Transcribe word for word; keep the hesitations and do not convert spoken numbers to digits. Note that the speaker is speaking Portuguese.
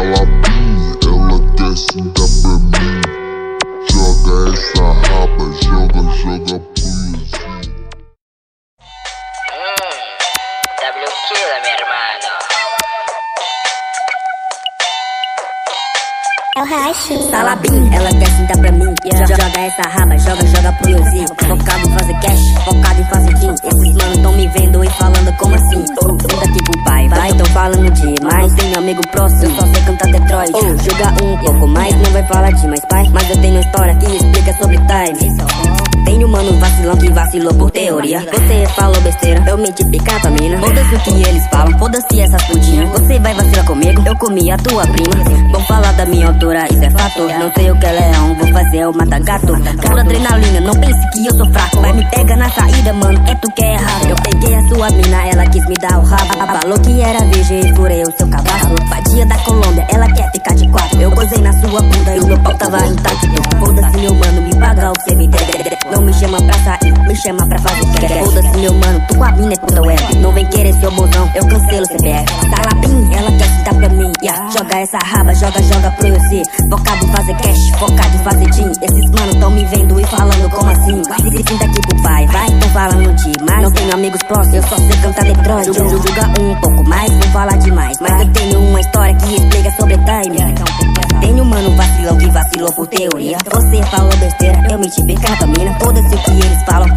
Salabim, ela quer sentar pra mim. Joga essa raba, joga, joga poesia. Hum, W Killa, meu irmão. É o Hashi. Salabim, ela quer sentar pra mim. Yeah. Joga essa raba, joga, joga pro Yozi. Focado em fazer cash, focado em fazer jean. Esses manos tão me vendo e falando como assim. Oh, senta aqui pro pai, vai, tão falando demais. Tenho amigo próximo, eu só sei cantar Detroit. Oh, joga um pouco mais, não vai falar demais, pai. Mas eu tenho uma história que explica sobre time. Tenho mano vacilão que vacilou por teoria. Você falou besteira, eu menti picar pra mina. Foda-se o que eles falam, foda-se essas putinhas. Você vai vacilar comigo, eu comi a tua prima. Vão falar da minha altura, isso é fato. Não sei o que ela é, um, vou fazer o mata-gato. Pura adrenalina, não pense que eu sou fraco. Vai me pegar na saída, mano, é tu que é errado. Eu peguei a sua mina, ela quis me dar o rabo. Falou que era virgem e furei o seu cavaco. Vadia da Colômbia, ela quer ficar de quatro. Eu gozei na sua bunda e o meu pau tava intacto. Foda-se meu mano, me paga o que você me der. Não me chama pra sair, me chama pra fazer quer. Foda-se meu mano, tu com a mina é puta web. Não vem querer seu bonzão, eu cancelo o C P F. Salabim, ela quer sentar pra mim, yeah. Joga essa raba, joga, joga pro eu ser. Focado em fazer cash, focado em fazer jean. Esses manos tão me vendo e falando como assim. Se sinta aqui pro pai, vai, tão falando demais. Não tenho amigos próximos, eu só sei cantar Detroit. Joga um pouco mais, vou falar demais. Mas eu tenho uma história que explica sobre time. Tenho mano vacilão que vacilou por teoria. Você falou besteira, eu menti picar pra mina. Foda-se o que eles falam,